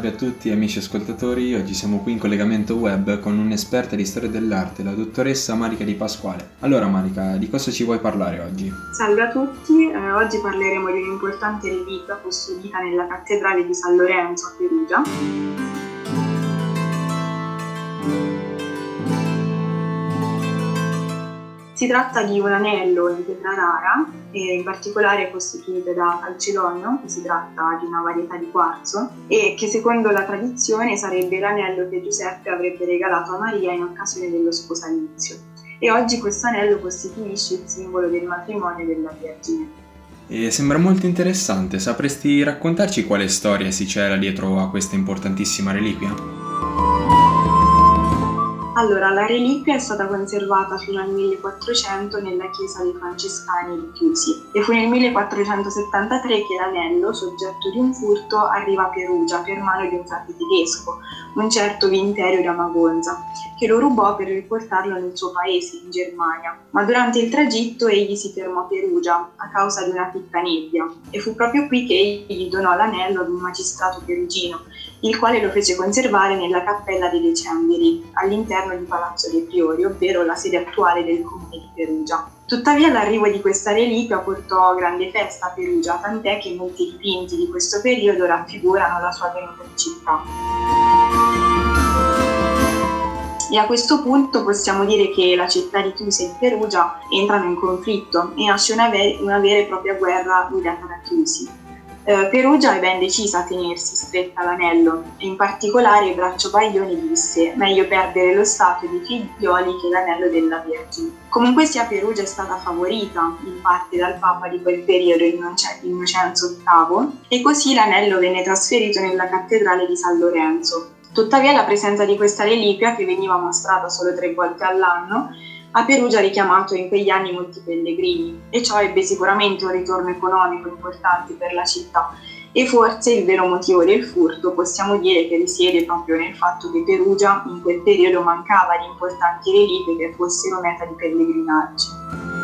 Salve a tutti amici ascoltatori, oggi siamo qui in collegamento web con un'esperta di storia dell'arte, la dottoressa Marica Di Pasquale. Allora Marica, di cosa ci vuoi parlare oggi? Salve a tutti, oggi parleremo di un'importante reliquia custodita nella cattedrale di San Lorenzo a Perugia. Si tratta di un anello in pietra rara, in particolare costituito da calcedonio, che si tratta di una varietà di quarzo, e che secondo la tradizione sarebbe l'anello che Giuseppe avrebbe regalato a Maria in occasione dello sposalizio. E oggi questo anello costituisce il simbolo del matrimonio della Vergine. E sembra molto interessante, sapresti raccontarci quale storia si cela dietro a questa importantissima reliquia? Allora, la reliquia è stata conservata fino al 1400 nella chiesa dei Francescani di Chiusi e fu nel 1473 che l'anello, soggetto di un furto, arriva a Perugia per mano di un frate tedesco, un certo Vinterio da Magonza, che lo rubò per riportarlo nel suo paese, in Germania. Ma durante il tragitto egli si fermò a Perugia a causa di una fitta nebbia e fu proprio qui che egli donò l'anello ad un magistrato perugino, il quale lo fece conservare nella Cappella dei Decemberi, all'interno di Palazzo dei Priori, ovvero la sede attuale del comune di Perugia. Tuttavia l'arrivo di questa reliquia portò grande festa a Perugia, tant'è che molti dipinti di questo periodo raffigurano la sua venuta in città. E a questo punto possiamo dire che la città di Chiusi e di Perugia entrano in conflitto e nasce una vera e propria guerra guidata da Chiusi. Perugia è ben decisa a tenersi stretta l'anello e in particolare Braccio Baglioni disse: meglio perdere lo stato dei figlioli che l'anello della Vergine. Comunque sia, Perugia è stata favorita in parte dal papa di quel periodo, Innocenzo VIII, e così l'anello venne trasferito nella cattedrale di San Lorenzo. Tuttavia la presenza di questa reliquia, che veniva mostrata solo 3 volte all'anno, a Perugia ha richiamato in quegli anni molti pellegrini e ciò ebbe sicuramente un ritorno economico importante per la città e forse il vero motivo del furto possiamo dire che risiede proprio nel fatto che Perugia in quel periodo mancava di importanti reliquie che fossero meta di pellegrinaggio.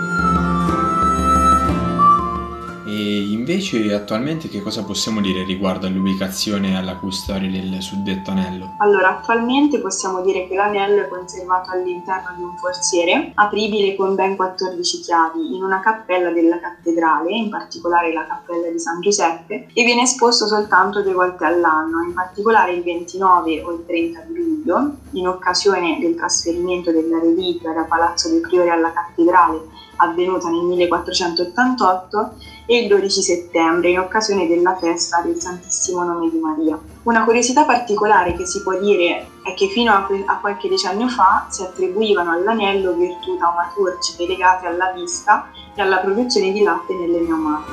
E invece attualmente che cosa possiamo dire riguardo all'ubicazione e alla custodia del suddetto anello? Allora, attualmente possiamo dire che l'anello è conservato all'interno di un forziere apribile con ben 14 chiavi in una cappella della cattedrale, in particolare la cappella di San Giuseppe, e viene esposto soltanto 2 volte all'anno, in particolare il 29 o il 30 di luglio, in occasione del trasferimento della reliquia da Palazzo dei Priori alla cattedrale, avvenuta nel 1488, e il 12 settembre in occasione della festa del Santissimo Nome di Maria. Una curiosità particolare che si può dire è che fino a qualche decennio fa si attribuivano all'anello virtù taumaturgiche legate alla vista e alla produzione di latte nelle neomate.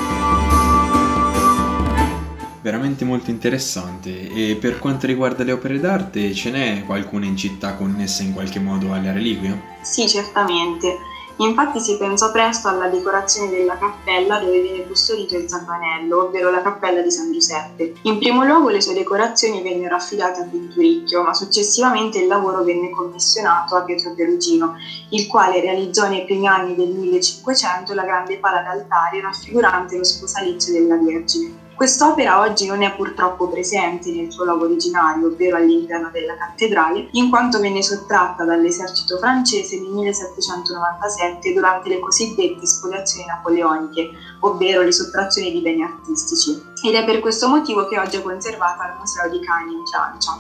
Veramente molto interessante. E per quanto riguarda le opere d'arte, ce n'è qualcuna in città connessa in qualche modo alla reliquia? Sì, certamente. Infatti si pensò presto alla decorazione della cappella dove viene custodito il Sacro Anello, ovvero la cappella di San Giuseppe. In primo luogo le sue decorazioni vennero affidate a Pinturicchio, ma successivamente il lavoro venne commissionato a Pietro Perugino, il quale realizzò nei primi anni del 1500 la grande pala d'altare raffigurante lo sposalizio della Vergine. Quest'opera oggi non è purtroppo presente nel suo luogo originario, ovvero all'interno della cattedrale, in quanto venne sottratta dall'esercito francese nel 1797 durante le cosiddette spoliazioni napoleoniche, ovvero le sottrazioni di beni artistici. Ed è per questo motivo che oggi è conservata al Museo di Caen in Francia.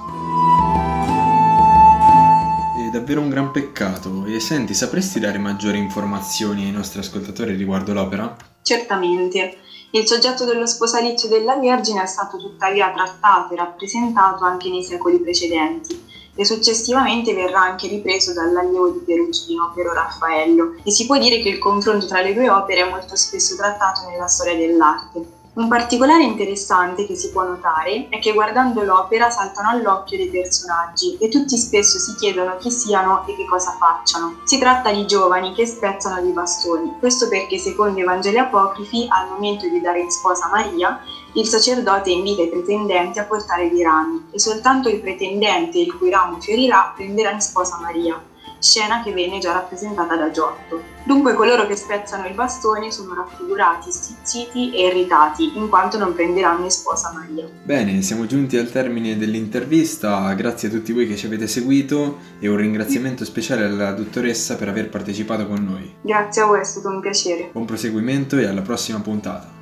È davvero un gran peccato. E senti, sapresti dare maggiori informazioni ai nostri ascoltatori riguardo l'opera? Certamente. Il soggetto dello sposalizio della Vergine è stato tuttavia trattato e rappresentato anche nei secoli precedenti e successivamente verrà anche ripreso dall'allievo di Perugino, ovvero Raffaello, e si può dire che il confronto tra le 2 opere è molto spesso trattato nella storia dell'arte. Un particolare interessante che si può notare è che guardando l'opera saltano all'occhio dei personaggi e tutti spesso si chiedono chi siano e che cosa facciano. Si tratta di giovani che spezzano dei bastoni, questo perché secondo i Vangeli apocrifi al momento di dare in sposa Maria il sacerdote invita i pretendenti a portare dei rami e soltanto il pretendente il cui ramo fiorirà prenderà in sposa Maria. scena che viene già rappresentata da Giotto. Dunque coloro che spezzano il bastone sono raffigurati, stizziti e irritati, in quanto non prenderanno in sposa Maria. Bene, siamo giunti al termine dell'intervista, grazie a tutti voi che ci avete seguito e un ringraziamento speciale alla dottoressa per aver partecipato con noi. Grazie a voi, è stato un piacere. Buon proseguimento e alla prossima puntata.